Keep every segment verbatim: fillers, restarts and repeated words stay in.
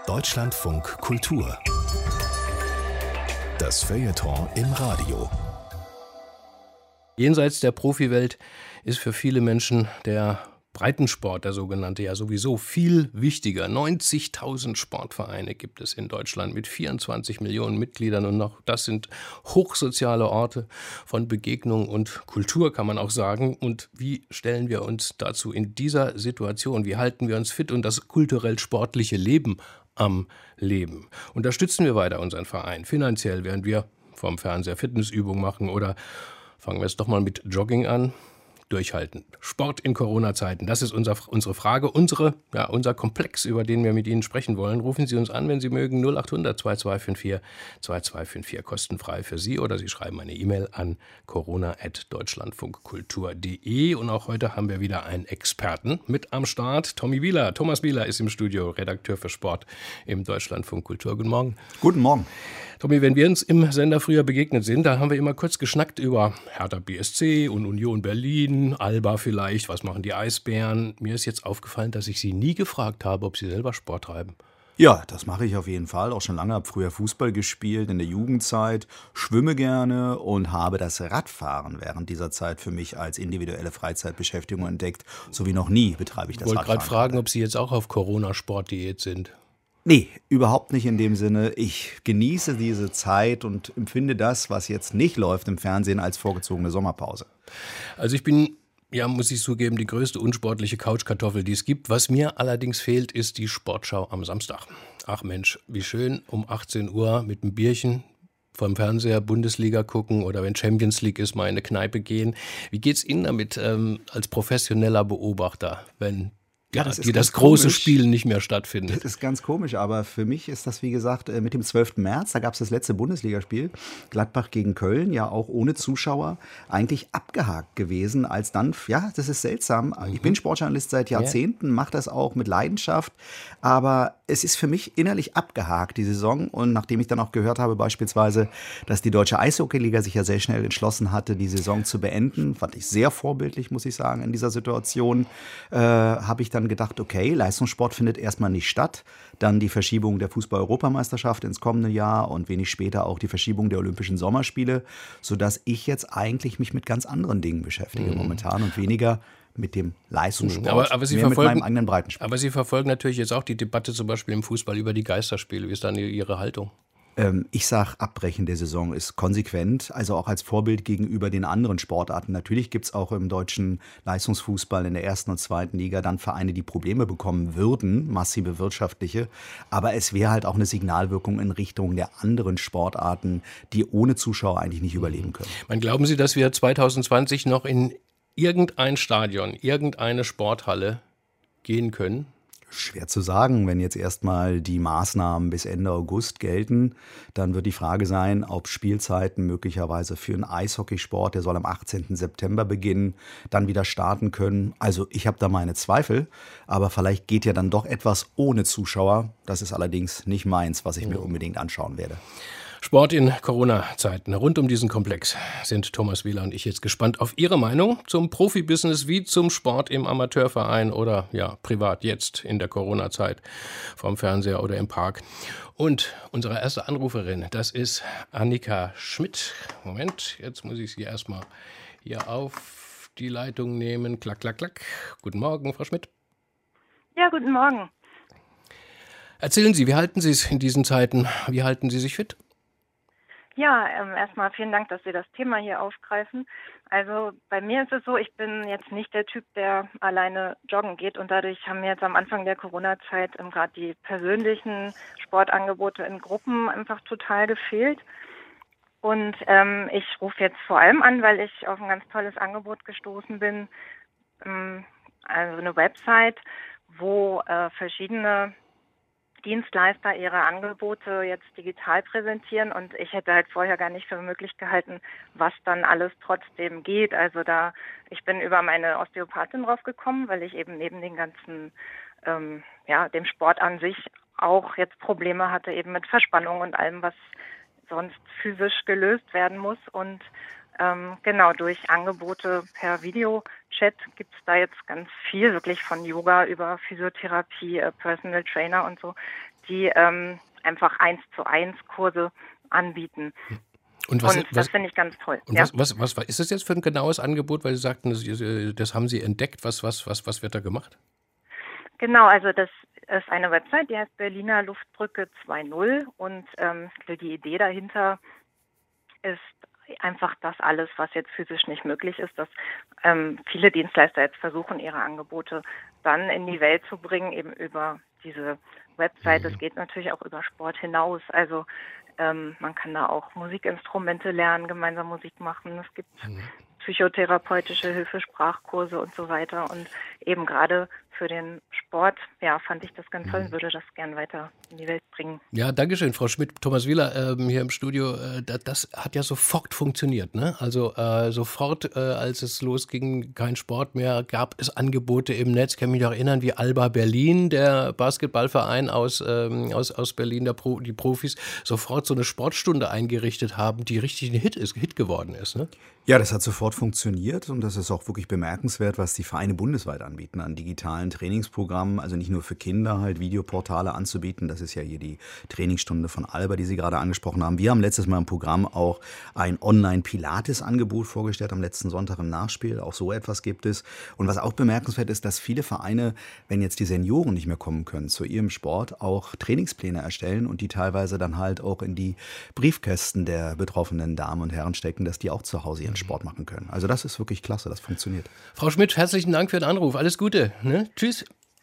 Deutschlandfunk Kultur. Das Feuilleton im Radio. Jenseits der Profiwelt ist für viele Menschen der Breitensport, der sogenannte, ja sowieso viel wichtiger. neunzigtausend Sportvereine gibt es in Deutschland mit vierundzwanzig Millionen Mitgliedern und noch das sind hochsoziale Orte von Begegnung und Kultur, kann man auch sagen. Und wie stellen wir uns dazu in dieser Situation? Wie halten wir uns fit und das kulturell-sportliche Leben am Leben? Unterstützen wir weiter unseren Verein finanziell, während wir vom Fernseher Fitnessübungen machen, oder fangen wir es doch mal mit Jogging an? Durchhalten. Sport in Corona-Zeiten, das ist unser, unsere Frage, unsere, ja, unser Komplex, über den wir mit Ihnen sprechen wollen. Rufen Sie uns an, wenn Sie mögen, null acht hundert zwei zwei fünf vier zwei zwei fünf vier, kostenfrei für Sie, oder Sie schreiben eine E-Mail an corona at deutschlandfunkkultur punkt de. Und auch heute haben wir wieder einen Experten mit am Start. Tommy Bieler. Thomas Bieler ist im Studio, Redakteur für Sport im Deutschlandfunk Kultur. Guten Morgen. Guten Morgen. Tommy, wenn wir uns im Sender früher begegnet sind, da haben wir immer kurz geschnackt über Hertha B S C und Union Berlin, Alba vielleicht, was machen die Eisbären. Mir ist jetzt aufgefallen, dass ich Sie nie gefragt habe, ob Sie selber Sport treiben. Ja, das mache ich auf jeden Fall. Auch schon lange, habe früher Fußball gespielt in der Jugendzeit, schwimme gerne und habe das Radfahren während dieser Zeit für mich als individuelle Freizeitbeschäftigung entdeckt. So wie noch nie betreibe ich das Radfahren. Ich wollte Radfahren. gerade fragen, ob Sie jetzt auch auf Corona-Sportdiät sind. Nee, überhaupt nicht in dem Sinne. Ich genieße diese Zeit und empfinde das, was jetzt nicht läuft im Fernsehen, als vorgezogene Sommerpause. Also ich bin, ja, muss ich zugeben, die größte unsportliche Couchkartoffel, die es gibt. Was mir allerdings fehlt, ist die Sportschau am Samstag. Ach Mensch, wie schön, um achtzehn Uhr mit einem Bierchen vom Fernseher Bundesliga gucken oder wenn Champions League ist, mal in eine Kneipe gehen. Wie geht's Ihnen damit ähm, als professioneller Beobachter, wenn Ja, das die das große komisch. Spiel nicht mehr stattfindet? Das ist ganz komisch, aber für mich ist das, wie gesagt, mit dem zwölften März, da gab es das letzte Bundesligaspiel, Gladbach gegen Köln, ja auch ohne Zuschauer, eigentlich abgehakt gewesen, als dann, ja, das ist seltsam, mhm. ich bin Sportjournalist seit Jahrzehnten, mache das auch mit Leidenschaft, aber es ist für mich innerlich abgehakt, die Saison, und nachdem ich dann auch gehört habe beispielsweise, dass die Deutsche Eishockeyliga sich ja sehr schnell entschlossen hatte, die Saison zu beenden, fand ich sehr vorbildlich, muss ich sagen, in dieser Situation, äh, habe ich dann gedacht, okay, Leistungssport findet erstmal nicht statt. Dann die Verschiebung der Fußball-Europameisterschaft ins kommende Jahr und wenig später auch die Verschiebung der Olympischen Sommerspiele, sodass ich jetzt eigentlich mich mit ganz anderen Dingen beschäftige mhm. momentan und weniger mit dem Leistungssport, aber, aber Sie mehr verfolgen, mit meinem eigenen Breitensport. Aber Sie verfolgen natürlich jetzt auch die Debatte zum Beispiel im Fußball über die Geisterspiele. Wie ist dann Ihre Haltung? Ich sage, Abbrechen der Saison ist konsequent, also auch als Vorbild gegenüber den anderen Sportarten. Natürlich gibt es auch im deutschen Leistungsfußball in der ersten und zweiten Liga dann Vereine, die Probleme bekommen würden, massive wirtschaftliche. Aber es wäre halt auch eine Signalwirkung in Richtung der anderen Sportarten, die ohne Zuschauer eigentlich nicht überleben können. Man, glauben Sie, dass wir zwanzig zwanzig noch in irgendein Stadion, irgendeine Sporthalle gehen können? Schwer zu sagen, wenn jetzt erstmal die Maßnahmen bis Ende August gelten, dann wird die Frage sein, ob Spielzeiten möglicherweise für einen Eishockeysport, der soll am achtzehnten September beginnen, dann wieder starten können. Also ich habe da meine Zweifel, aber vielleicht geht ja dann doch etwas ohne Zuschauer. Das ist allerdings nicht meins, was ich mir unbedingt anschauen werde. Sport in Corona-Zeiten. Rund um diesen Komplex sind Thomas Bieler und ich jetzt gespannt auf Ihre Meinung zum Profibusiness wie zum Sport im Amateurverein oder ja privat jetzt in der Corona-Zeit vom Fernseher oder im Park. Und unsere erste Anruferin, das ist Annika Schmidt. Moment, jetzt muss ich sie erstmal hier auf die Leitung nehmen. Klack, klack, klack. Guten Morgen, Frau Schmidt. Ja, guten Morgen. Erzählen Sie, wie halten Sie es in diesen Zeiten? Wie halten Sie sich fit? Ja, ähm, erstmal vielen Dank, dass Sie das Thema hier aufgreifen. Also bei mir ist es so, ich bin jetzt nicht der Typ, der alleine joggen geht, und dadurch haben mir jetzt am Anfang der Corona-Zeit ähm, gerade die persönlichen Sportangebote in Gruppen einfach total gefehlt. Und ähm, ich rufe jetzt vor allem an, weil ich auf ein ganz tolles Angebot gestoßen bin, ähm, also eine Website, wo äh, verschiedene Dienstleister ihre Angebote jetzt digital präsentieren, und ich hätte halt vorher gar nicht für möglich gehalten, was dann alles trotzdem geht. Also da, ich bin über meine Osteopathin drauf gekommen, weil ich eben neben den ganzen, ähm, ja, dem Sport an sich auch jetzt Probleme hatte, eben mit Verspannung und allem, was sonst physisch gelöst werden muss. Und Ähm, genau, durch Angebote per Videochat gibt es da jetzt ganz viel, wirklich von Yoga über Physiotherapie, äh, Personal Trainer und so, die ähm, einfach eins zu eins Kurse anbieten. Und was, Und was, das finde ich ganz toll. und Ja. was, was, was, was ist das jetzt für ein genaues Angebot? Weil Sie sagten, das, das haben Sie entdeckt. Was, was, was, was wird da gemacht? Genau, also das ist eine Website, die heißt Berliner Luftbrücke zwei Punkt null und ähm, die Idee dahinter ist einfach das alles, was jetzt physisch nicht möglich ist, dass ähm, viele Dienstleister jetzt versuchen, ihre Angebote dann in die Welt zu bringen, eben über diese Website. Es Mhm. geht natürlich auch über Sport hinaus. Also ähm, man kann da auch Musikinstrumente lernen, gemeinsam Musik machen. Es gibt Mhm. psychotherapeutische Hilfe, Sprachkurse und so weiter. Und eben gerade für den Sport, ja, fand ich das ganz toll und würde das gern weiter in die Welt bringen. Ja, Dankeschön, Frau Schmidt. Thomas Wieler ähm, hier im Studio, äh, das, das hat ja sofort funktioniert, ne? Also äh, sofort, äh, als es losging, kein Sport mehr, gab es Angebote im Netz. Ich kann mich noch erinnern, wie Alba Berlin, der Basketballverein aus, ähm, aus, aus Berlin, der Pro, die Profis, sofort so eine Sportstunde eingerichtet haben, die richtig ein Hit ist, Hit geworden ist, ne? Ja, das hat sofort funktioniert und das ist auch wirklich bemerkenswert, was die Vereine bundesweit anbieten an digitalen Trainingsprogrammen. Also nicht nur für Kinder halt Videoportale anzubieten. Das ist ja hier die Trainingsstunde von Alba, die Sie gerade angesprochen haben. Wir haben letztes Mal im Programm auch ein Online-Pilates-Angebot vorgestellt am letzten Sonntag im Nachspiel. Auch so etwas gibt es. Und was auch bemerkenswert ist, dass viele Vereine, wenn jetzt die Senioren nicht mehr kommen können zu ihrem Sport, auch Trainingspläne erstellen und die teilweise dann halt auch in die Briefkästen der betroffenen Damen und Herren stecken, dass die auch zu Hause ihren Sport machen können. Also das ist wirklich klasse, das funktioniert. Frau Schmidt, herzlichen Dank für den Anruf. Alles Gute. Ne? Tschüss.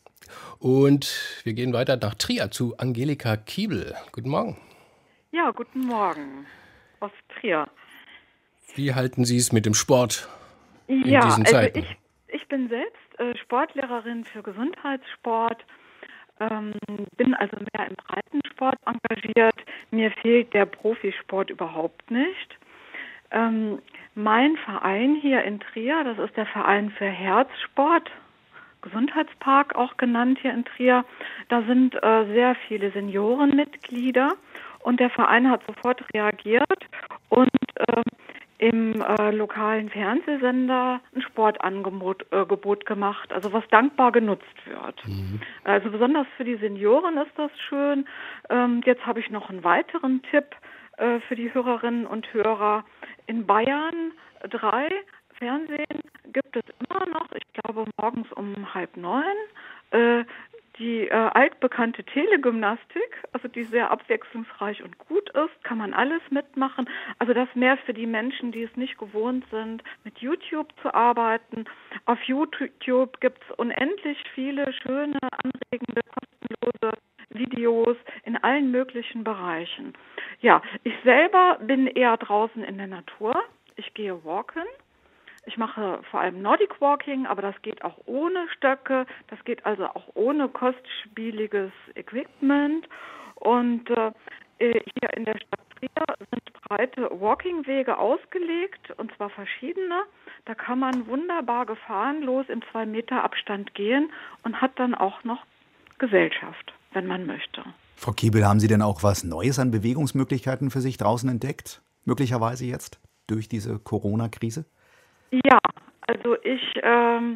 Und wir gehen weiter nach Trier zu Angelika Kiebel. Guten Morgen. Ja, guten Morgen aus Trier. Wie halten Sie es mit dem Sport in Ja, diesen also Zeiten? ich, ich bin selbst äh, Sportlehrerin für Gesundheitssport, ähm, bin also mehr im Breitensport engagiert. Mir fehlt der Profisport überhaupt nicht. Ähm, mein Verein hier in Trier, das ist der Verein für Herzsport, Gesundheitspark auch genannt hier in Trier, da sind äh, sehr viele Seniorenmitglieder und der Verein hat sofort reagiert und äh, im äh, lokalen Fernsehsender ein Sportangebot äh, Gebot gemacht, also was dankbar genutzt wird. Mhm. Also besonders für die Senioren ist das schön. Ähm, jetzt habe ich noch einen weiteren Tipp äh, für die Hörerinnen und Hörer. In Bayern drei Fernsehen gibt es immer noch, ich glaube morgens um halb neun, äh, die äh, altbekannte Telegymnastik, also die sehr abwechslungsreich und gut ist, kann man alles mitmachen. Also das mehr für die Menschen, die es nicht gewohnt sind, mit YouTube zu arbeiten. Auf YouTube gibt es unendlich viele schöne, anregende, kostenlose Videos in allen möglichen Bereichen. Ja, ich selber bin eher draußen in der Natur. Ich gehe walken. Ich mache vor allem Nordic Walking, aber das geht auch ohne Stöcke. Das geht also auch ohne kostspieliges Equipment. Und äh, hier in der Stadt Trier sind breite Walkingwege ausgelegt, und zwar verschiedene. Da kann man wunderbar gefahrenlos im zwei Meter Abstand gehen und hat dann auch noch Gesellschaft, wenn man möchte. Frau Kiebel, haben Sie denn auch was Neues an Bewegungsmöglichkeiten für sich draußen entdeckt? Möglicherweise jetzt durch diese Corona-Krise? Ja, also ich ähm,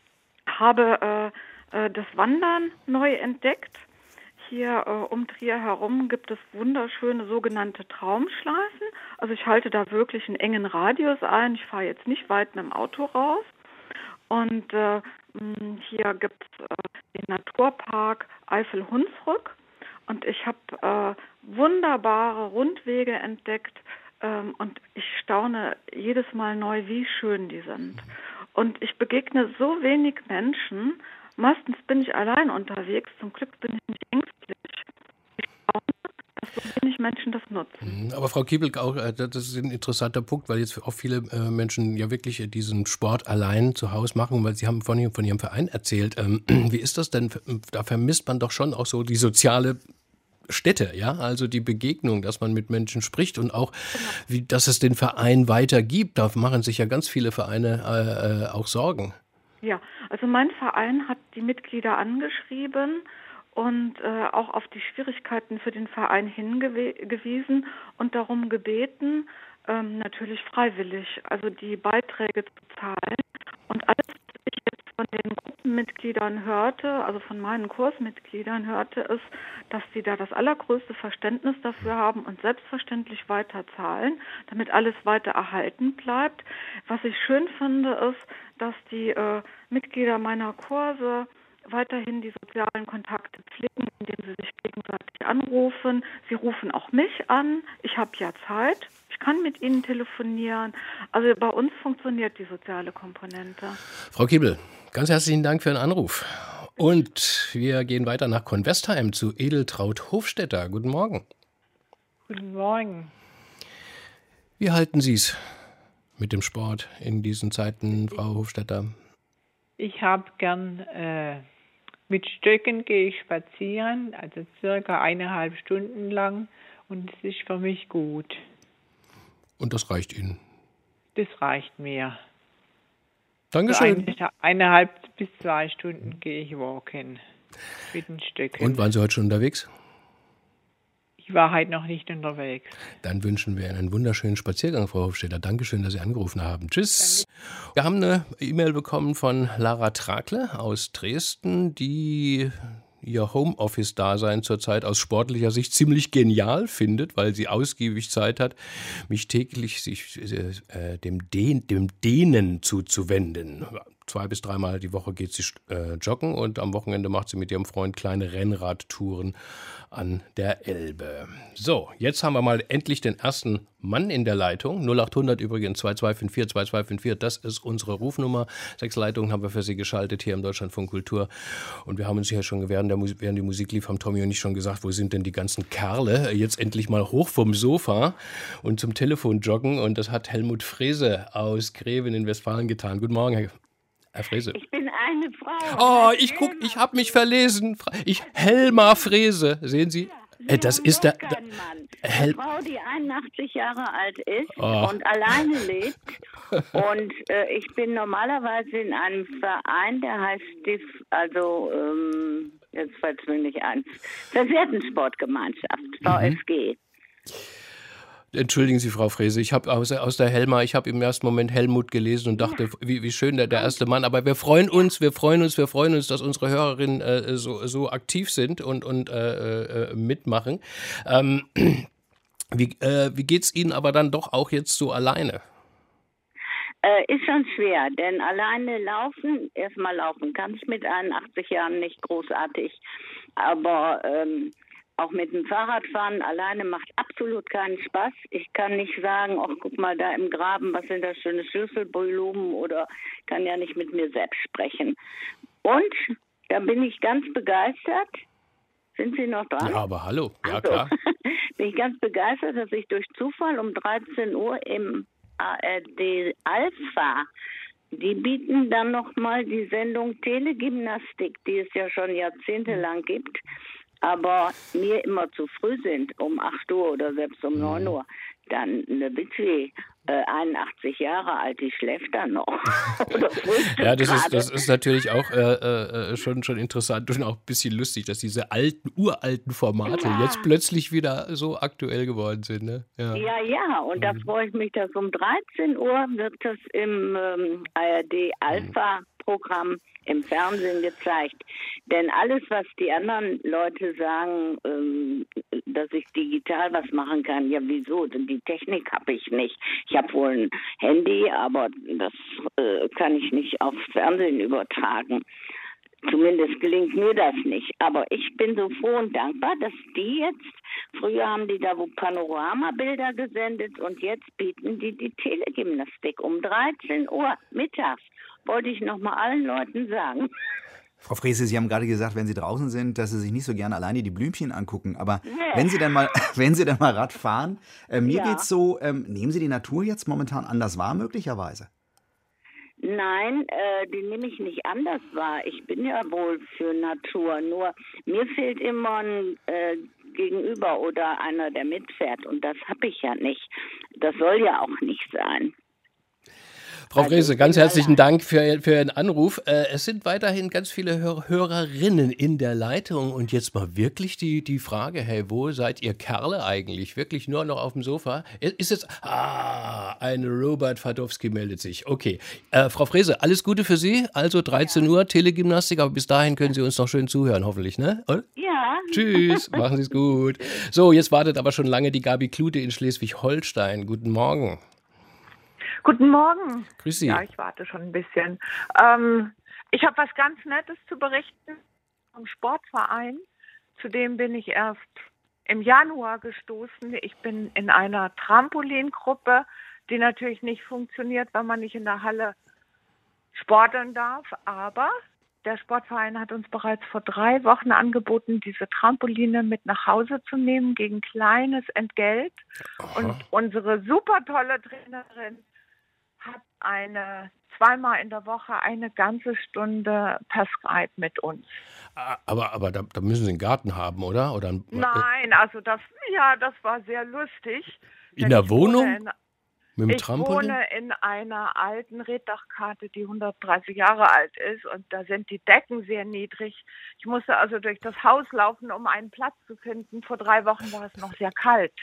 habe äh, äh, das Wandern neu entdeckt. Hier äh, um Trier herum gibt es wunderschöne sogenannte Traumschleifen. Also ich halte da wirklich einen engen Radius ein. Ich fahre jetzt nicht weit mit dem Auto raus. Und äh, hier gibt es äh, den Naturpark Eifel-Hunsrück. Und ich habe äh, wunderbare Rundwege entdeckt. Ähm, und ich staune jedes Mal neu, wie schön die sind. Und ich begegne so wenig Menschen. Meistens bin ich allein unterwegs. Zum Glück bin ich nicht ängstlich. Ich staune, dass so wenig Menschen das nutzen. Aber Frau Kiebel, auch, das ist ein interessanter Punkt, weil jetzt auch viele Menschen ja wirklich diesen Sport allein zu Hause machen, weil Sie haben von Ihrem, von Ihrem Verein erzählt. Wie ist das denn? Da vermisst man doch schon auch so die soziale Städte, ja, also die Begegnung, dass man mit Menschen spricht und auch, wie, dass es den Verein weiter gibt. Da machen sich ja ganz viele Vereine äh, auch Sorgen. Ja, also mein Verein hat die Mitglieder angeschrieben und äh, auch auf die Schwierigkeiten für den Verein hingewiesen und darum gebeten, ähm, natürlich freiwillig, also die Beiträge zu zahlen. Und alles, was ich jetzt von den Gruppenmitgliedern hörte, also von meinen Kursmitgliedern hörte, ist, dass sie da das allergrößte Verständnis dafür haben und selbstverständlich weiter zahlen, damit alles weiter erhalten bleibt. Was ich schön finde, ist, dass die äh, Mitglieder meiner Kurse weiterhin die sozialen Kontakte pflegen, indem sie sich gegenseitig anrufen. Sie rufen auch mich an. Ich habe ja Zeit. Ich kann mit ihnen telefonieren. Also bei uns funktioniert die soziale Komponente. Frau Kiebel, ganz herzlichen Dank für den Anruf. Und wir gehen weiter nach Convestheim zu Edeltraud Hofstetter. Guten Morgen. Guten Morgen. Wie halten Sie es mit dem Sport in diesen Zeiten, Frau Hofstetter? Ich habe gern, äh, mit Stöcken gehe ich spazieren, also circa eineinhalb Stunden lang, und es ist für mich gut. Und das reicht Ihnen? Das reicht mir. Dankeschön. So eine, eineinhalb bis zwei Stunden gehe ich walken mit den Stöcken. Und waren Sie heute schon unterwegs? Ich war heute noch nicht unterwegs. Dann wünschen wir einen wunderschönen Spaziergang, Frau Hofstetter. Dankeschön, dass Sie angerufen haben. Tschüss. Danke. Wir haben eine E-Mail bekommen von Lara Trakle aus Dresden, die ihr Homeoffice-Dasein zurzeit aus sportlicher Sicht ziemlich genial findet, weil sie ausgiebig Zeit hat, mich täglich sich äh, dem, Dehn, dem Dehnen zuzuwenden. Zwei bis dreimal die Woche geht sie äh, joggen und am Wochenende macht sie mit ihrem Freund kleine Rennradtouren an der Elbe. So, jetzt haben wir mal endlich den ersten Mann in der Leitung. null acht hundert übrigens zwei zwei fünf vier zwei zwei fünf vier, das ist unsere Rufnummer. Sechs Leitungen haben wir für Sie geschaltet hier im Deutschlandfunk Kultur. Und wir haben uns hier schon, während, der Musik, während die Musik lief, haben Tommy und ich schon gesagt, wo sind denn die ganzen Kerle? Jetzt endlich mal hoch vom Sofa und zum Telefon joggen. Und das hat Helmut Frese aus Greven in Westfalen getan. Guten Morgen, Herr Herr Frese. Ich bin eine Frau. Oh, ich guck, ich habe mich verlesen. Ich Helma Frese, sehen Sie? Ja, das ist der, der Hel- eine Frau, die einundachtzig Jahre alt ist oh. und alleine lebt. Und äh, ich bin normalerweise in einem Verein, der heißt Stif, also ähm, jetzt fällt es mir nicht ein, Versehrtensportgemeinschaft, V S G. Mhm. Entschuldigen Sie, Frau Frese, ich habe aus, aus der Helma, ich habe im ersten Moment Helmut gelesen und dachte, wie, wie schön der, der erste Mann. Aber wir freuen uns, wir freuen uns, wir freuen uns, dass unsere Hörerinnen äh, so, so aktiv sind und, und äh, äh, mitmachen. Ähm, wie äh, wie geht es Ihnen aber dann doch auch jetzt so alleine? Äh, ist schon schwer, denn alleine laufen, erstmal laufen kann ich mit einundachtzig Jahren nicht großartig, aber ähm, auch mit dem Fahrradfahren alleine macht absolut keinen Spaß. Ich kann nicht sagen, ach guck mal da im Graben, was sind das schöne Schlüsselblumen, oder kann ja nicht mit mir selbst sprechen. Und da bin ich ganz begeistert. Sind Sie noch dran? Ja, aber hallo. Ja, also, klar. bin ich ganz begeistert, dass ich durch Zufall um dreizehn Uhr im A R D Alpha, die bieten dann nochmal die Sendung Telegymnastik, die es ja schon jahrzehntelang gibt, aber mir immer zu früh sind, um acht Uhr oder selbst um neun Uhr, dann eine Witwe, äh, einundachtzig Jahre alt, die schläft dann noch. Ja, das ist, das ist natürlich auch äh, äh, schon, schon interessant und auch ein bisschen lustig, dass diese alten, uralten Formate ja. jetzt plötzlich wieder so aktuell geworden sind. Ne? Ja. ja, ja, und da freue ich mich, dass um dreizehn Uhr wird das im ähm, A R D Alpha-Programm im Fernsehen gezeigt. Denn alles, was die anderen Leute sagen, ähm, dass ich digital was machen kann, ja wieso? Denn die Technik habe ich nicht. Ich habe wohl ein Handy, aber das äh, kann ich nicht aufs Fernsehen übertragen. Zumindest gelingt mir das nicht. Aber ich bin so froh und dankbar, dass die jetzt, früher haben die da wo Panoramabilder gesendet und jetzt bieten die die Telegymnastik um dreizehn Uhr mittags. Wollte ich nochmal allen Leuten sagen. Frau Frese, Sie haben gerade gesagt, wenn Sie draußen sind, dass Sie sich nicht so gerne alleine die Blümchen angucken. Aber nee. wenn Sie denn mal, wenn Sie denn mal Rad fahren, äh, mir ja. geht's so, ähm, nehmen Sie die Natur jetzt momentan anders wahr, möglicherweise? Nein, äh, die nehme ich nicht anders wahr. Ich bin ja wohl für Natur. Nur mir fehlt immer ein äh, Gegenüber oder einer, der mitfährt. Und das habe ich ja nicht. Das soll ja auch nicht sein. Frau Also Frese, ich ganz bin herzlichen allein. Dank für, für Ihren Anruf. Äh, es sind weiterhin ganz viele Hör Hörerinnen in der Leitung. Und jetzt mal wirklich die, die Frage, hey, wo seid ihr Kerle eigentlich? Wirklich nur noch auf dem Sofa? Ist jetzt, ah, ein Robert Fadowski meldet sich. Okay. Äh, Frau Frese, alles Gute für Sie. Also dreizehn Uhr Telegymnastik, aber bis dahin können Sie uns noch schön zuhören, hoffentlich, ne? Oder? Ja. Tschüss, machen Sie es gut. So, jetzt wartet aber schon lange die Gabi Klute in Schleswig-Holstein. Guten Morgen. Guten Morgen. Grüß Sie. Ja, ich warte schon ein bisschen. Ähm, ich habe was ganz Nettes zu berichten vom Sportverein. Zu dem bin ich erst im Januar gestoßen. Ich bin in einer Trampolingruppe, die natürlich nicht funktioniert, weil man nicht in der Halle sporteln darf. Aber der Sportverein hat uns bereits vor drei Wochen angeboten, diese Trampoline mit nach Hause zu nehmen gegen kleines Entgelt. Aha. Und unsere super tolle Trainerin hat eine zweimal in der Woche eine ganze Stunde per Skype mit uns. Ah, Aber, aber da, da müssen Sie einen Garten haben, oder? oder ein, Nein, also das, ja, das war sehr lustig. In Denn der ich wohne Wohnung? In, Mit dem ich Trampolin? wohne in einer alten Reddachkarte, die hundertdreißig Jahre alt ist, und da sind die Decken sehr niedrig. Ich musste also durch das Haus laufen, um einen Platz zu finden. Vor drei Wochen war es noch sehr kalt.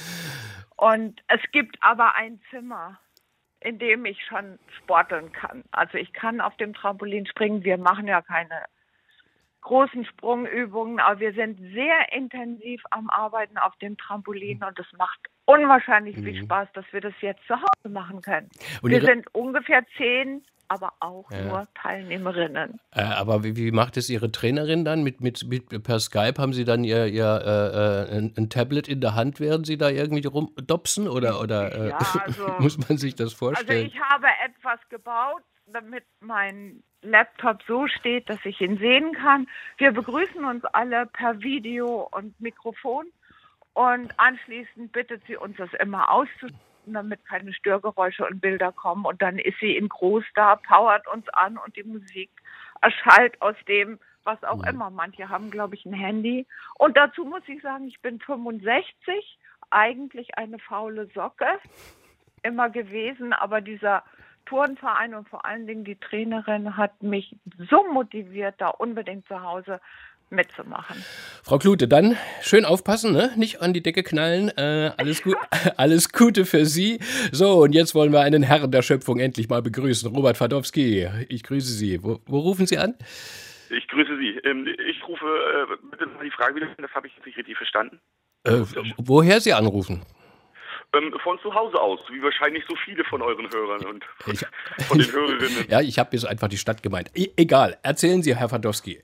Und es gibt aber ein Zimmer, in dem ich schon sporteln kann. Also ich kann auf dem Trampolin springen. Wir machen ja keine großen Sprungübungen, aber wir sind sehr intensiv am Arbeiten auf dem Trampolin und es macht unwahrscheinlich viel Mhm. Spaß, dass wir das jetzt zu Hause machen können. Und wir Ihre- sind ungefähr zehn, aber auch Ja. nur Teilnehmerinnen. Äh, aber wie, wie macht es Ihre Trainerin dann? Mit, mit, mit, per Skype haben Sie dann Ihr, ihr äh, äh, ein, ein Tablet in der Hand, während Sie da irgendwie rumdopsen? Oder, oder äh, Ja, also- muss man sich das Also vorstellen? ich habe etwas gebaut, damit mein Laptop so steht, dass ich ihn sehen kann. Wir begrüßen uns alle per Video und Mikrofon und anschließend bittet sie uns, das immer auszuschalten, damit keine Störgeräusche und Bilder kommen. Und dann ist sie in groß da, powert uns an und die Musik erschallt aus dem, was auch Mhm. immer. Manche haben, glaube ich, ein Handy. Und dazu muss ich sagen, ich bin fünfundsechzig, eigentlich eine faule Socke immer gewesen, aber dieser Turnverein und vor allen Dingen die Trainerin hat mich so motiviert, da unbedingt zu Hause mitzumachen. Frau Klute, dann schön aufpassen, ne? Nicht an die Decke knallen. Äh, alles, gut, alles Gute für Sie. So, und jetzt wollen wir einen Herrn der Schöpfung endlich mal begrüßen. Robert Fadowski, ich grüße Sie. Wo, wo rufen Sie an? Ich grüße Sie. Ähm, Ich rufe äh, bitte noch die Frage wieder, das habe ich jetzt nicht richtig verstanden. Äh, woher Sie anrufen? Ähm, Von zu Hause aus, wie wahrscheinlich so viele von euren Hörern und von, Ich- von den Hörerinnen. Ja, ich habe jetzt einfach die Stadt gemeint. E egal, erzählen Sie, Herr Fadowski.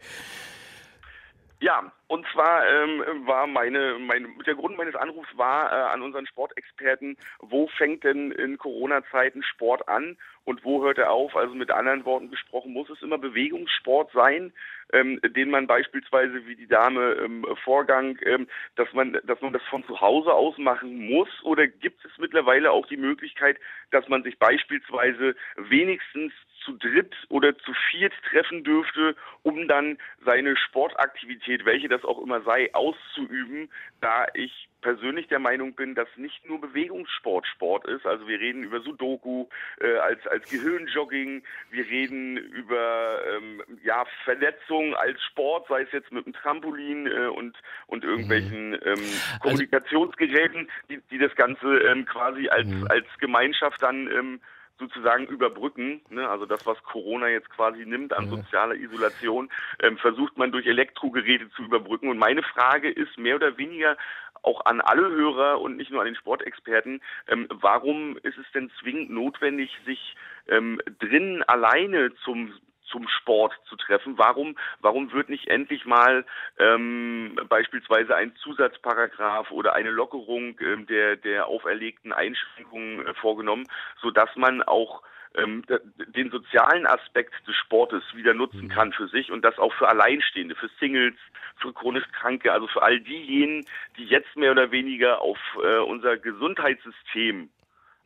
Ja, und zwar ähm, war meine, mein, der Grund meines Anrufs war äh, an unseren Sportexperten, wo fängt denn in Corona-Zeiten Sport an und wo hört er auf? Also mit anderen Worten gesprochen, muss es immer Bewegungssport sein, ähm, den man beispielsweise wie die Dame im Vorgang, ähm, dass man, dass man das von zu Hause aus machen muss, oder gibt es mittlerweile auch die Möglichkeit, dass man sich beispielsweise wenigstens zu dritt oder zu viert treffen dürfte, um dann seine Sportaktivität, welche das auch immer sei, auszuüben, da ich persönlich der Meinung bin, dass nicht nur Bewegungssport Sport ist. Also wir reden über Sudoku äh, als als Gehirnjogging, wir reden über ähm, ja Verletzungen als Sport, sei es jetzt mit dem Trampolin äh, und und irgendwelchen ähm, Kommunikationsgeräten, die die das Ganze ähm, quasi als Mhm. als Gemeinschaft dann ähm, sozusagen überbrücken, ne? Also das, was Corona jetzt quasi nimmt an Ja. sozialer Isolation, ähm, versucht man durch Elektrogeräte zu überbrücken. Und meine Frage ist mehr oder weniger auch an alle Hörer und nicht nur an den Sportexperten, ähm, warum ist es denn zwingend notwendig, sich ähm, drinnen alleine zum zum Sport zu treffen? Warum, warum wird nicht endlich mal ähm, beispielsweise ein Zusatzparagraph oder eine Lockerung ähm, der, der auferlegten Einschränkungen äh, vorgenommen, sodass man auch ähm, d- den sozialen Aspekt des Sportes wieder nutzen kann für sich und das auch für Alleinstehende, für Singles, für chronisch Kranke, also für all diejenigen, die jetzt mehr oder weniger auf äh, unser Gesundheitssystem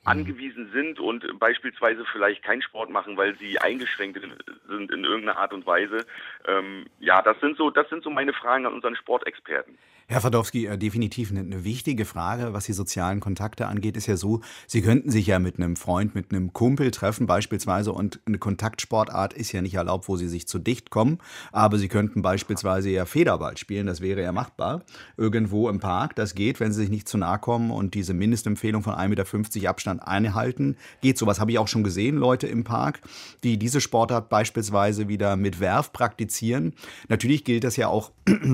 angewiesen sind und beispielsweise vielleicht keinen Sport machen, weil sie eingeschränkt sind in irgendeiner Art und Weise. Ähm, ja, das sind so, das sind so meine Fragen an unseren Sportexperten. Herr Fadowski, äh, definitiv eine, eine wichtige Frage, was die sozialen Kontakte angeht, ist ja so, Sie könnten sich ja mit einem Freund, mit einem Kumpel treffen beispielsweise und eine Kontaktsportart ist ja nicht erlaubt, wo Sie sich zu dicht kommen, aber Sie könnten beispielsweise ja Federball spielen, das wäre ja machbar, irgendwo im Park, das geht, wenn Sie sich nicht zu nahe kommen und diese Mindestempfehlung von ein Meter fünfzig Abstand einhalten, geht. Sowas habe ich auch schon gesehen, Leute im Park, die diese Sportart beispielsweise wieder mit Werf praktizieren. Natürlich gilt das ja auch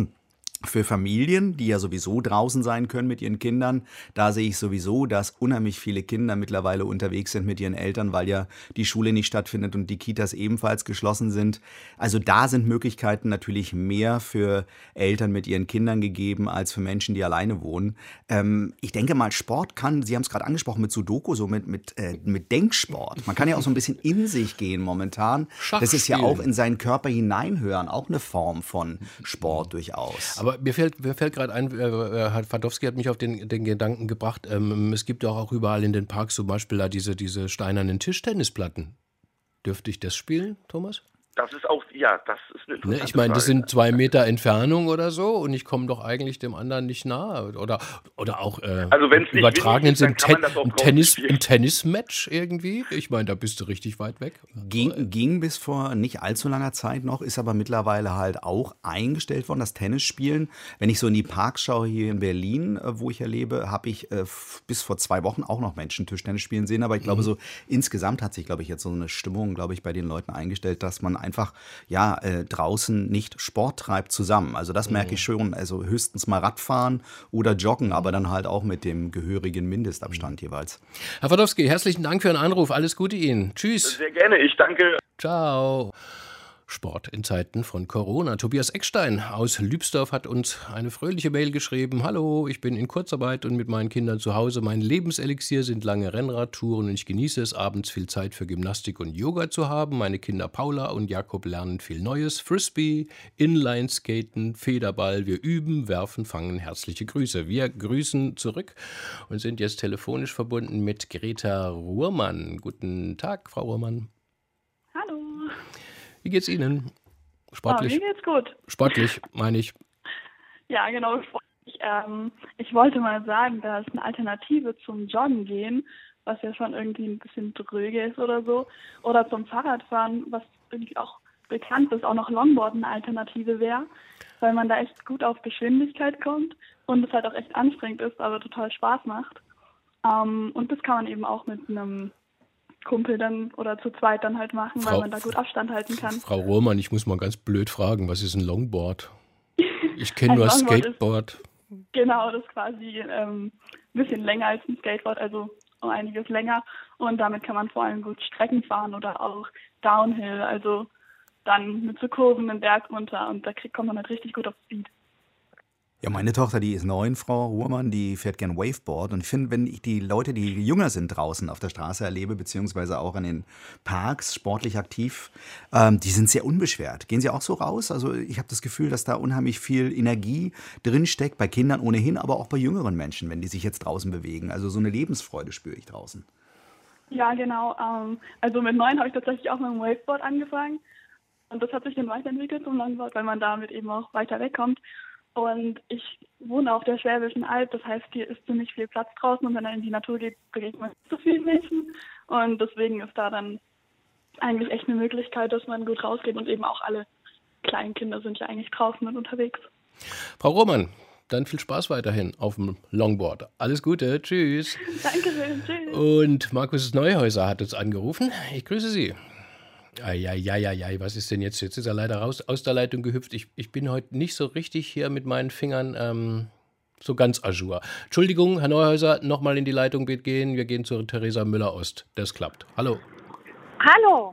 für Familien, die ja sowieso draußen sein können mit ihren Kindern. Da sehe ich sowieso, dass unheimlich viele Kinder mittlerweile unterwegs sind mit ihren Eltern, weil ja die Schule nicht stattfindet und die Kitas ebenfalls geschlossen sind. Also da sind Möglichkeiten natürlich mehr für Eltern mit ihren Kindern gegeben, als für Menschen, die alleine wohnen. Ähm, ich denke mal, Sport kann, Sie haben es gerade angesprochen mit Sudoku, so mit, mit, äh, mit Denksport. Man kann ja auch so ein bisschen in sich gehen momentan. Das ist ja auch in seinen Körper hineinhören, auch eine Form von Sport durchaus. Aber mir fällt, mir fällt gerade ein, äh, Herr Fadowski hat mich auf den, den Gedanken gebracht, ähm, es gibt ja auch überall in den Parks zum Beispiel da diese, diese steinernen Tischtennisplatten. Dürfte ich das spielen, Thomas? Das ist auch, ja, das ist eine interessante Ne, ich meine, das Frage. sind zwei Meter Entfernung oder so und ich komme doch eigentlich dem anderen nicht nahe. Oder, oder auch äh, Also wenn's nicht übertragenen windig ist, sind dann kann man das auch ein, draußen Tennis, spielen. ein Tennismatch irgendwie. Ich meine, da bist du richtig weit weg. Ging, ging bis vor nicht allzu langer Zeit noch, ist aber mittlerweile halt auch eingestellt worden, das Tennisspielen. Wenn ich so in die Parks schaue hier in Berlin, äh, wo ich ja lebe, habe ich äh, f- bis vor zwei Wochen auch noch Menschen Tischtennis spielen sehen. Aber ich glaube, Mhm. so insgesamt hat sich, glaube ich, jetzt so eine Stimmung, glaube ich, bei den Leuten eingestellt, dass man einfach, ja, äh, draußen nicht Sport treibt zusammen. Also das merke ich schon. Also höchstens mal Radfahren oder Joggen, aber dann halt auch mit dem gehörigen Mindestabstand jeweils. Herr Fadowski, herzlichen Dank für Ihren Anruf. Alles Gute Ihnen. Tschüss. Sehr gerne, ich danke. Ciao. Sport in Zeiten von Corona. Tobias Eckstein aus Lübsdorf hat uns eine fröhliche Mail geschrieben. Hallo, ich bin in Kurzarbeit und mit meinen Kindern zu Hause. Mein Lebenselixier sind lange Rennradtouren und ich genieße es, abends viel Zeit für Gymnastik und Yoga zu haben. Meine Kinder Paula und Jakob lernen viel Neues. Frisbee, Inlineskaten, Federball. Wir üben, werfen, fangen. Herzliche Grüße. Wir grüßen zurück und sind jetzt telefonisch verbunden mit Greta Ruhrmann. Guten Tag, Frau Ruhrmann. Hallo. Wie geht's Ihnen? Ah, Sportlich? mir geht's gut. Sportlich, meine ich. Ja, genau. Ich, ähm, ich wollte mal sagen, da ist eine Alternative zum Joggen gehen, was ja schon irgendwie ein bisschen dröge ist oder so, oder zum Fahrradfahren, was irgendwie auch bekannt ist, auch noch Longboard eine Alternative wäre, weil man da echt gut auf Geschwindigkeit kommt und es halt auch echt anstrengend ist, aber total Spaß macht. Ähm, und das kann man eben auch mit einem Kumpel dann oder zu zweit dann halt machen, Frau- weil man da gut Abstand halten kann. Frau Rohrmann, ich muss mal ganz blöd fragen, was ist ein Longboard? Ich kenne Ein nur Longboard ist- Skateboard. Genau, das ist quasi ähm, ein bisschen länger als ein Skateboard, also um einiges länger. Und damit kann man vor allem gut Strecken fahren oder auch Downhill, also dann mit so Kurven den Berg runter und da kriegt, kommt man halt richtig gut auf Speed. Ja, meine Tochter, die ist neun, Frau Ruhrmann, die fährt gern Waveboard. Und ich finde, wenn ich die Leute, die jünger sind draußen auf der Straße erlebe, beziehungsweise auch in den Parks sportlich aktiv, ähm, die sind sehr unbeschwert. Gehen Sie auch so raus? Also ich habe das Gefühl, dass da unheimlich viel Energie drinsteckt, bei Kindern ohnehin, aber auch bei jüngeren Menschen, wenn die sich jetzt draußen bewegen. Also so eine Lebensfreude spüre ich draußen. Ja, genau. Ähm, also mit neun habe ich tatsächlich auch mit dem Waveboard angefangen und das hat sich dann weiterentwickelt zum Longboard, weil man damit eben auch weiter wegkommt. Und ich wohne auf der Schwäbischen Alb, das heißt, hier ist ziemlich viel Platz draußen und wenn man in die Natur geht, begegnet man nicht so vielen Menschen. Und deswegen ist da dann eigentlich echt eine Möglichkeit, dass man gut rausgeht und eben auch alle kleinen Kinder sind ja eigentlich draußen und unterwegs. Frau Rohrmann, dann viel Spaß weiterhin auf dem Longboard. Alles Gute, tschüss. Dankeschön, tschüss. Und Markus Neuhäuser hat uns angerufen. Ich grüße Sie. Eieieiei, was ist denn jetzt? Jetzt ist er leider raus aus der Leitung gehüpft. Ich, ich bin heute nicht so richtig hier mit meinen Fingern ähm, so ganz à jour. Entschuldigung, Herr Neuhäuser, nochmal in die Leitung gehen. Wir gehen zu Theresa Müller-Ost. Das klappt. Hallo. Hallo.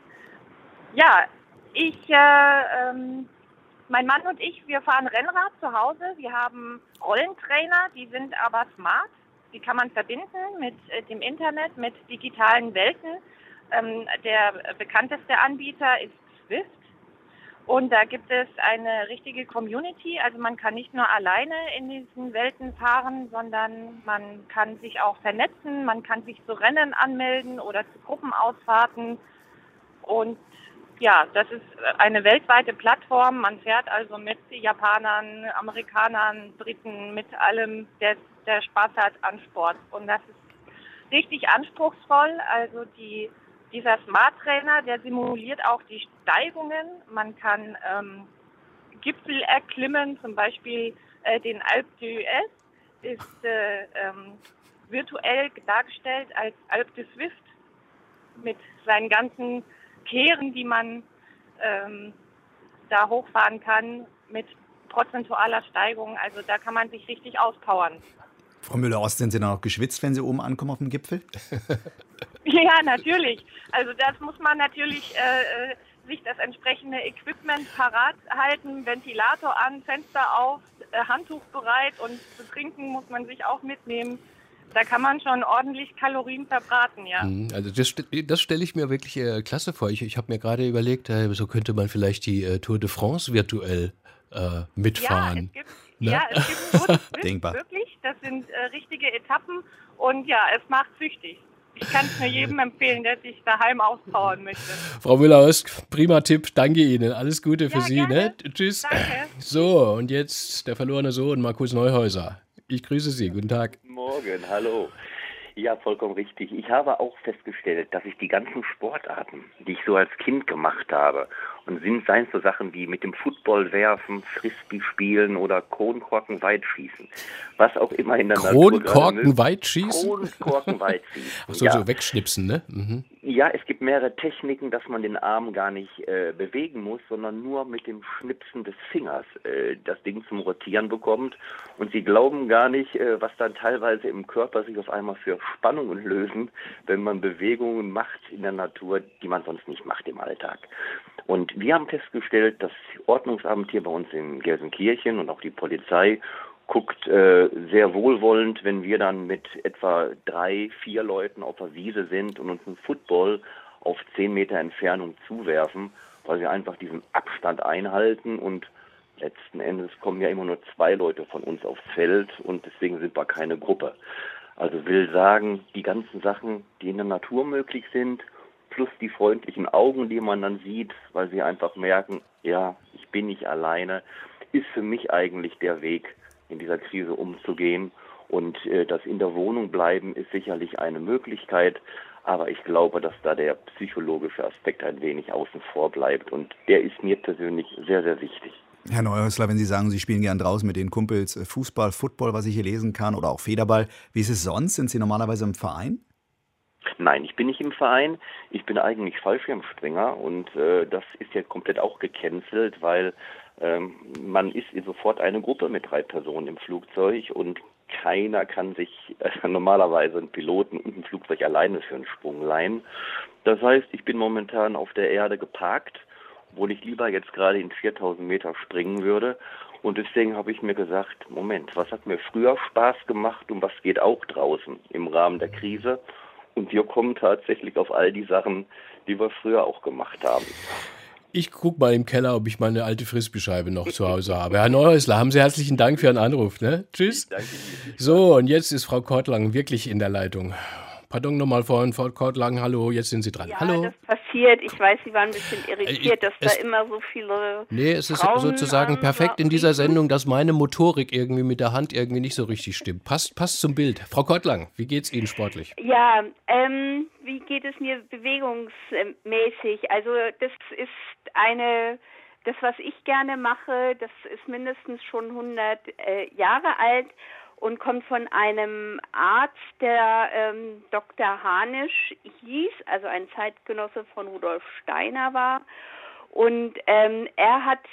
Ja, ich, äh, ähm, mein Mann und ich, wir fahren Rennrad zu Hause. Wir haben Rollentrainer, die sind aber smart. Die kann man verbinden mit äh, dem Internet, mit digitalen Welten. Ähm, der bekannteste Anbieter ist Swift. Und da gibt es eine richtige Community. Also man kann nicht nur alleine in diesen Welten fahren, sondern man kann sich auch vernetzen. Man kann sich zu Rennen anmelden oder zu Gruppenausfahrten. Und ja, das ist eine weltweite Plattform. Man fährt also mit Japanern, Amerikanern, Briten, mit allem, der, der Spaß hat an Sport. Und das ist richtig anspruchsvoll. Also die Dieser Smart Trainer, der simuliert auch die Steigungen. Man kann ähm, Gipfel erklimmen, zum Beispiel äh, den Alpe d'Huez ist äh, ähm, virtuell dargestellt als Alpe de Swift mit seinen ganzen Kehren, die man ähm, da hochfahren kann, mit prozentualer Steigung. Also da kann man sich richtig auspowern. Frau Müller-Ost, sind Sie dann auch geschwitzt, wenn Sie oben ankommen auf dem Gipfel? Ja, natürlich. Also das muss man natürlich äh, sich das entsprechende Equipment parat halten, Ventilator an, Fenster auf, äh, Handtuch bereit und zu trinken muss man sich auch mitnehmen. Da kann man schon ordentlich Kalorien verbraten, ja. Also das, das stelle ich mir wirklich äh, klasse vor. Ich, ich habe mir gerade überlegt, äh, so könnte man vielleicht die äh, Tour de France virtuell äh, mitfahren. Ja, es gibt, ne? ja, es gibt Tour de France, Denkbar. wirklich. Das sind äh, richtige Etappen und ja, es macht süchtig. Ich kann es nur jedem empfehlen, der sich daheim auspowern möchte. Frau Müller-Ost, prima Tipp, danke Ihnen. Alles Gute für Ja, Sie. gerne. Ne? Tschüss. Danke. So, und jetzt der verlorene Sohn, Markus Neuhäuser. Ich grüße Sie, guten Tag. Morgen, hallo. Ja, vollkommen richtig. Ich habe auch festgestellt, dass ich die ganzen Sportarten, die ich so als Kind gemacht habe, und sind seien so Sachen wie mit dem Football werfen, Frisbee spielen oder Kronkorken weitschießen, was auch immer in der Kronkorken weitschießen? Kronkorken weitschießen. Ach so, ja. so wegschnipsen, ne? Mhm. Ja, es gibt mehrere Techniken, dass man den Arm gar nicht äh, bewegen muss, sondern nur mit dem Schnipsen des Fingers äh, das Ding zum Rotieren bekommt. Und Sie glauben gar nicht, äh, was dann teilweise im Körper sich auf einmal für Spannungen lösen, wenn man Bewegungen macht in der Natur, die man sonst nicht macht im Alltag. Und wir haben festgestellt, das Ordnungsamt hier bei uns in Gelsenkirchen und auch die Polizei guckt äh, sehr wohlwollend, wenn wir dann mit etwa drei, vier Leuten auf der Wiese sind und uns einen Football auf zehn Meter Entfernung zuwerfen, weil wir einfach diesen Abstand einhalten und letzten Endes kommen ja immer nur zwei Leute von uns aufs Feld und deswegen sind wir keine Gruppe. Also will sagen, die ganzen Sachen, die in der Natur möglich sind, plus die freundlichen Augen, die man dann sieht, weil sie einfach merken, ja, ich bin nicht alleine, ist für mich eigentlich der Weg, in dieser Krise umzugehen. Und äh, das in der Wohnung bleiben ist sicherlich eine Möglichkeit, aber ich glaube, dass da der psychologische Aspekt ein wenig außen vor bleibt und der ist mir persönlich sehr, sehr wichtig. Herr Neuhäusler, wenn Sie sagen, Sie spielen gern draußen mit den Kumpels Fußball, Football, was ich hier lesen kann, oder auch Federball, wie ist es sonst? Sind Sie normalerweise im Verein? Nein, ich bin nicht im Verein. Ich bin eigentlich Fallschirmspringer und äh, das ist ja komplett auch gecancelt, weil ähm, man ist sofort eine Gruppe mit drei Personen im Flugzeug und keiner kann sich äh, normalerweise einen Piloten und ein Flugzeug alleine für einen Sprung leihen. Das heißt, ich bin momentan auf der Erde geparkt, obwohl ich lieber jetzt gerade in viertausend Meter springen würde. Und deswegen habe ich mir gesagt, Moment, was hat mir früher Spaß gemacht und was geht auch draußen im Rahmen der Krise? Und wir kommen tatsächlich auf all die Sachen, die wir früher auch gemacht haben. Ich gucke mal im Keller, ob ich meine alte Frisbeescheibe noch zu Hause habe. Herr Neuhäusler, haben Sie herzlichen Dank für Ihren Anruf. Ne? Tschüss. Danke Ihnen. So, und jetzt ist Frau Kortlang wirklich in der Leitung. Pardon nochmal vorhin, Frau Kortlang, hallo, jetzt sind Sie dran. Ja, hallo. das passiert. Ich weiß, Sie waren ein bisschen irritiert, dass es, da immer so viele Nee, es ist Frauen sozusagen am perfekt in dieser Riefen. Sendung, dass meine Motorik irgendwie mit der Hand irgendwie nicht so richtig stimmt. Passt, passt zum Bild. Frau Kortlang, wie geht's Ihnen sportlich? Ja, ähm, wie geht es mir bewegungsmäßig? Also das ist eine, das was ich gerne mache, das ist mindestens schon hundert äh, Jahre alt und kommt von einem Arzt, der ähm, Doktor Hanisch hieß, also ein Zeitgenosse von Rudolf Steiner war. Und ähm, er hat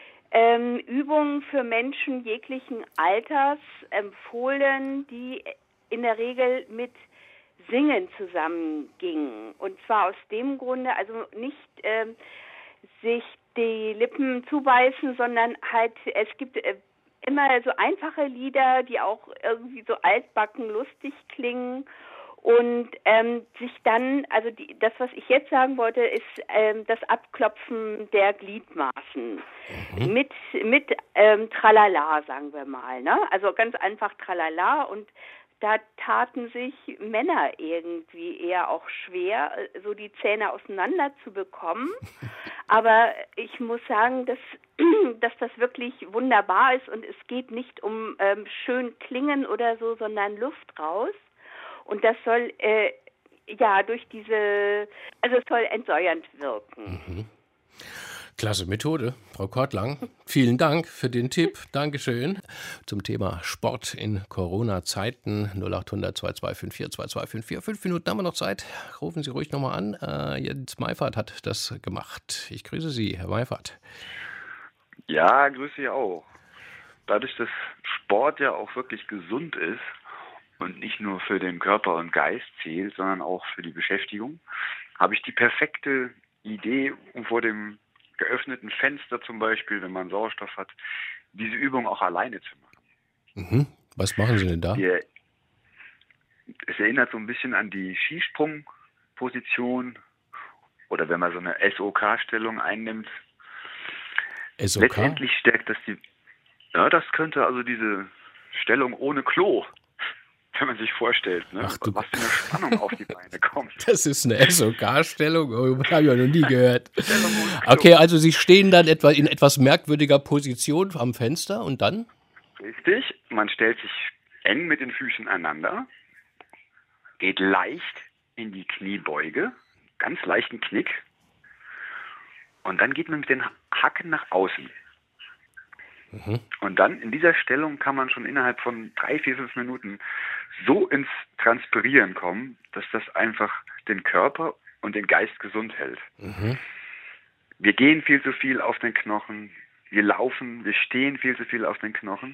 ähm, Übungen für Menschen jeglichen Alters empfohlen, die in der Regel mit Singen zusammengingen. Und zwar aus dem Grunde, also nicht ähm, sich die Lippen zubeißen, sondern halt, es gibt äh, immer so einfache Lieder, die auch irgendwie so altbacken lustig klingen Und ähm, sich dann, also die, das, was ich jetzt sagen wollte, ist ähm, das Abklopfen der Gliedmaßen mhm. mit mit ähm, Tralala, sagen wir mal, ne? Also ganz einfach Tralala, und da taten sich Männer irgendwie eher auch schwer, so die Zähne auseinander zu bekommen. Aber ich muss sagen, dass, dass das wirklich wunderbar ist, und es geht nicht um ähm, schön klingen oder so, sondern Luft raus. Und das soll, äh, ja, durch diese, also es soll entsäuernd wirken. Mhm. Klasse Methode, Frau Kortlang. Vielen Dank für den Tipp. Dankeschön. Zum Thema Sport in Corona-Zeiten null acht hundert zwei zwei fünf vier zwei zwei fünf vier. Fünf Minuten haben wir noch Zeit. Rufen Sie ruhig nochmal an. Äh, Jens Meifert hat das gemacht. Ich grüße Sie, Herr Meifert. Ja, grüße Sie auch. Dadurch, dass Sport ja auch wirklich gesund ist und nicht nur für den Körper und Geist zählt, sondern auch für die Beschäftigung, habe ich die perfekte Idee, um vor dem geöffneten Fenster zum Beispiel, wenn man Sauerstoff hat, diese Übung auch alleine zu machen. Mhm. Was machen Sie denn da? Die, es erinnert so ein bisschen an die Skisprungposition oder wenn man so eine S O K-Stellung einnimmt. S O K? Letztendlich stärkt das die, ja, das könnte also diese Stellung ohne Klo, wenn man sich vorstellt, ne? Ach, was für eine Spannung auf die Beine kommt. Das ist eine S O K-Stellung? Oh, habe ich ja noch nie gehört. Okay, also Sie stehen dann etwa in etwas merkwürdiger Position am Fenster und dann? Richtig, man stellt sich eng mit den Füßen aneinander, geht leicht in die Kniebeuge, ganz leichten Knick, und dann geht man mit den Hacken nach außen. Mhm. Und dann in dieser Stellung kann man schon innerhalb von drei, vier, fünf Minuten so ins Transpirieren kommen, dass das einfach den Körper und den Geist gesund hält. Mhm. Wir gehen viel zu viel auf den Knochen, wir laufen, wir stehen viel zu viel auf den Knochen.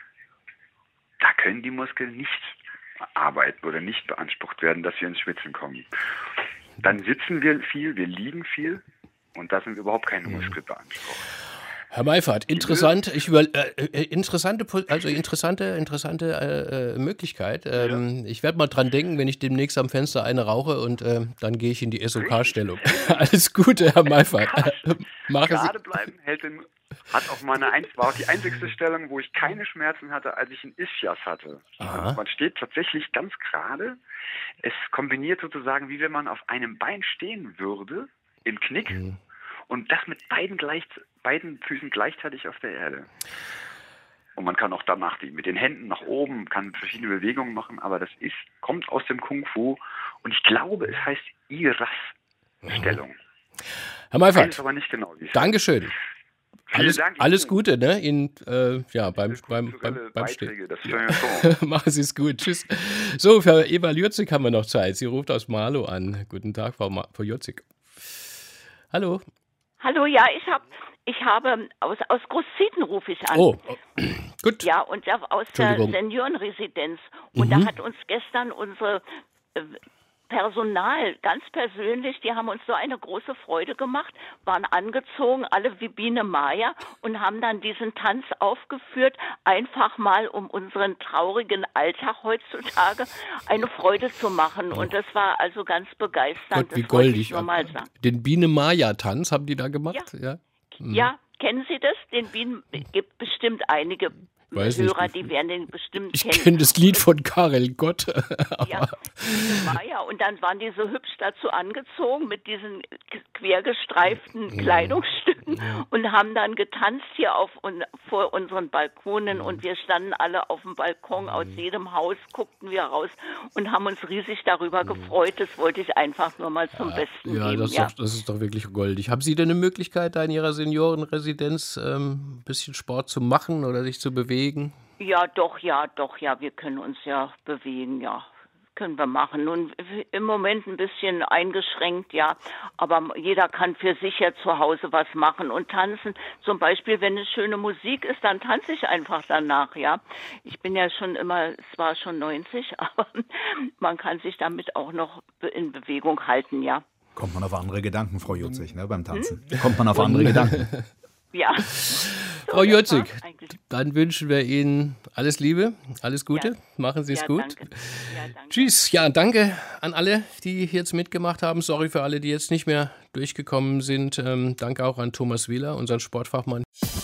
Da können die Muskeln nicht arbeiten oder nicht beansprucht werden, dass wir ins Schwitzen kommen. Dann sitzen wir viel, wir liegen viel, und da sind überhaupt keine Muskeln beansprucht. Herr Meifert, interessant, ich über, äh, interessante, also interessante, interessante äh, Möglichkeit. Ähm, ja. Ich werde mal dran denken, wenn ich demnächst am Fenster eine rauche, und äh, dann gehe ich in die S O K-Stellung. Alles Gute, Herr Meifert. Gerade bleiben hält den, hat auch meine Eins, war auch die einzigste Stellung, wo ich keine Schmerzen hatte, als ich einen Ischias hatte. Also man steht tatsächlich ganz gerade. Es kombiniert sozusagen, wie wenn man auf einem Bein stehen würde, im Knick. Mhm. Und das mit beiden, gleich, beiden Füßen gleichzeitig auf der Erde. Und man kann auch danach die, mit den Händen nach oben, kann verschiedene Bewegungen machen, aber das ist, kommt aus dem Kung Fu, und ich glaube, es heißt Iras-Stellung. Herr Meifert, ich weiß aber nicht genau, wie es Dankeschön. Vielen Alles, Dank. alles Gute, ne? In, äh, ja, beim, beim, beim, beim Stehen. Ja. Machen Sie es gut. Tschüss. So, für Eva Lürzig haben wir noch Zeit. Sie ruft aus Marlow an. Guten Tag, Frau, Ma- Frau Lürzig. Hallo. Hallo, ja, ich habe ich habe aus, aus Großzieten rufe ich an. Oh, gut. Ja, und aus der Seniorenresidenz. Und mhm. da hat uns gestern unsere äh, Personal ganz persönlich, die haben uns so eine große Freude gemacht, waren angezogen, alle wie Biene Maya, und haben dann diesen Tanz aufgeführt, einfach mal um unseren traurigen Alltag heutzutage eine Freude zu machen. Und das war also ganz begeisternd. Gott, wie das wollte goldig. ich nur mal sagen. Den Biene Maya Tanz haben die da gemacht? Ja. Ja, mhm. ja, kennen Sie das? Den Bienen gibt bestimmt einige Weiß Hörer, nicht. die werden den bestimmt Ich kennen. kenne das Lied von Karel Gott. Ja, das war ja. Und dann waren die so hübsch dazu angezogen mit diesen quergestreiften ja. Kleidungsstücken Ja. und haben dann getanzt hier auf un- vor unseren Balkonen, und wir standen alle auf dem Balkon, aus jedem Haus guckten wir raus und haben uns riesig darüber gefreut. Das wollte ich einfach nur mal zum Besten Ja, geben. das ist, Ja, doch, das ist doch wirklich goldig. Haben Sie denn eine Möglichkeit, da in Ihrer Seniorenresidenz ähm, ein bisschen Sport zu machen oder sich zu bewegen? ja, doch, ja, doch, ja, wir können uns ja bewegen, ja. Können wir machen. Nun im Moment ein bisschen eingeschränkt, ja, aber jeder kann für sich ja zu Hause was machen und tanzen. Zum Beispiel, wenn es schöne Musik ist, dann tanze ich einfach danach, ja. Ich bin ja schon immer, zwar schon neunzig, aber man kann sich damit auch noch in Bewegung halten, ja. Kommt man auf andere Gedanken, Frau Jutzig, ne, beim Tanzen? Hm? Kommt man auf andere Gedanken? Ja. Frau Jurzig, dann wünschen wir Ihnen alles Liebe, alles Gute. Ja. Machen Sie es ja, gut. Danke. Ja, danke. Tschüss. Ja, danke an alle, die jetzt mitgemacht haben. Sorry für alle, die jetzt nicht mehr durchgekommen sind. Ähm, danke auch an Thomas Wieler, unseren Sportfachmann.